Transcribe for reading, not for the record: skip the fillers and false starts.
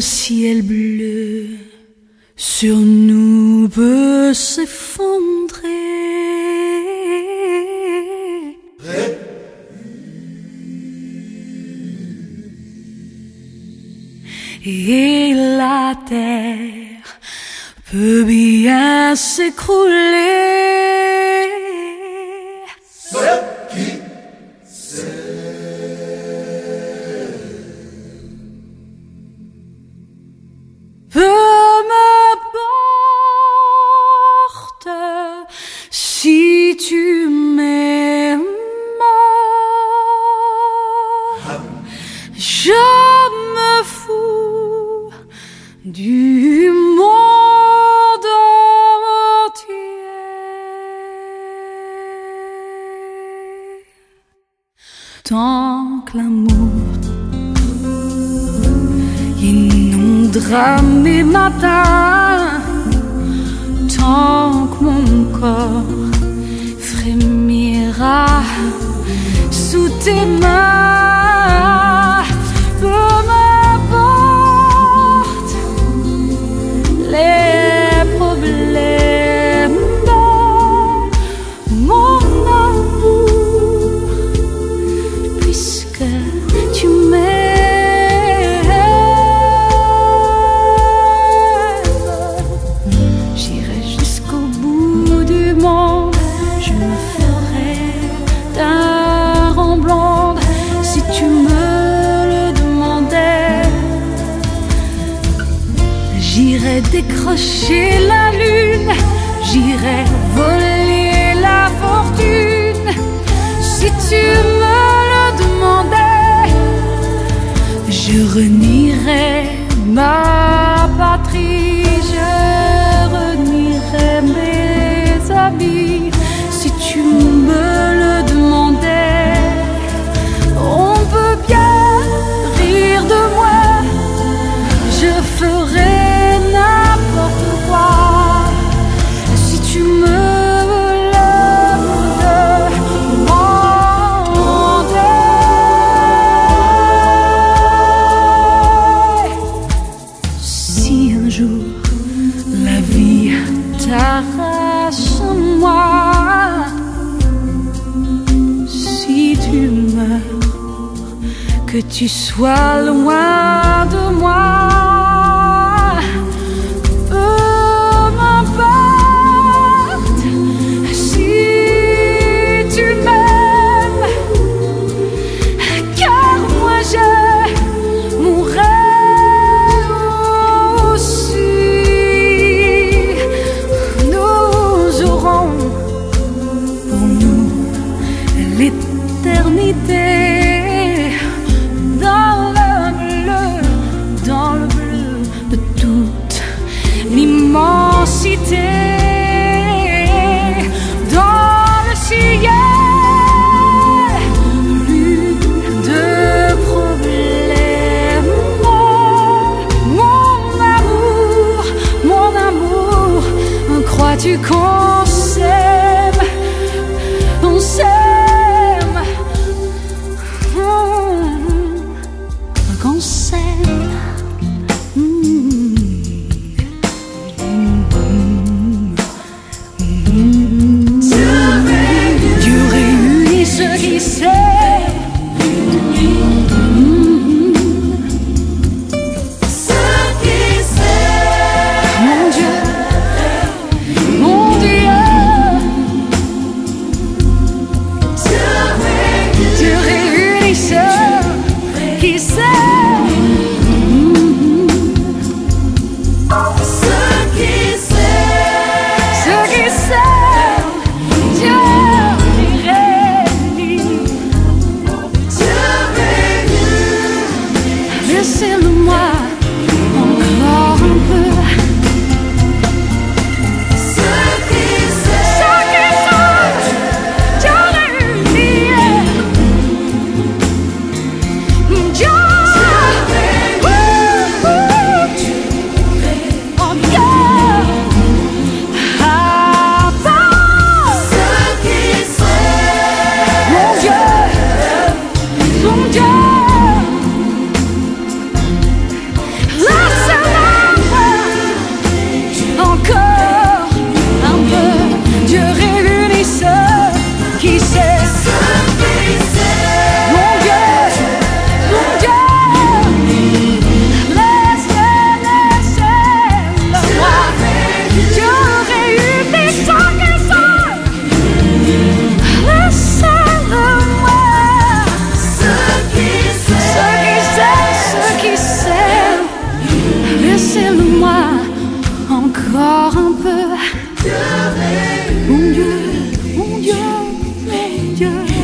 ciel bleu sur nous peut s'effondrer. Et la terre peut bien s'écrouler. Seul qui sait. Peu m'importe si tu m'aimes. Je me fous du monde entier. Tant que l'amour inondera mes matins, tant que mon corps frémira sous tes mains, peu m'importe les problèmes, mon amour, puisque tu m'aimes. J'irai jusqu'au bout du monde, je me ferai d'un rang blonde si tu me le demandais. J'irai décrocher la lune, j'irai voler la fortune si tu me le demandais. Je renierai ma patrie, je renierai mes amis si tu me le demandais. On peut bien rire de moi, je ferai n'importe quoi si tu me le demandais. Si un jour la vie t'arrache à moi, si tu meurs, que tu sois loin de moi. Peu m'importe si tu m'aimes, car moi je mourrai aussi. Nous aurons pour nous l'éternité dans le bleu de toute l'immensité, dans le ciel, plus de problèmes. Mon amour, crois-tu qu'on s'aime? On s'aime, qu'on s'aime. Dieu réunit ceux qui s'aiment. Ceux qui s'aiment. Mon Dieu, mon sait.